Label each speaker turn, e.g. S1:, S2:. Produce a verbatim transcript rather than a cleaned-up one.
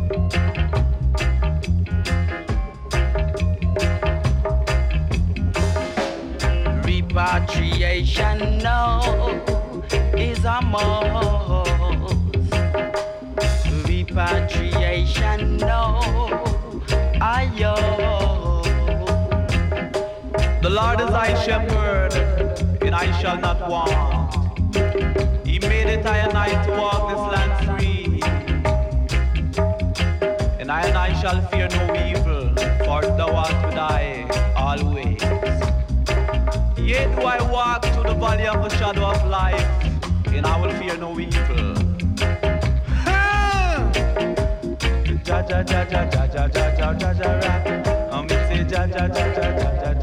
S1: Repatriation now is a must. Repatriation now, ayo.
S2: The Lord is thy shepherd, and I shall not want. He made it I and I to walk this land free. And I and I shall fear no evil, for thou art with I always. Yet do I walk through the valley of the shadow of life, and I will fear no evil. Ja ja ja ja ja ja ja ja ja ja. Um, say ja ja ja ja ja ja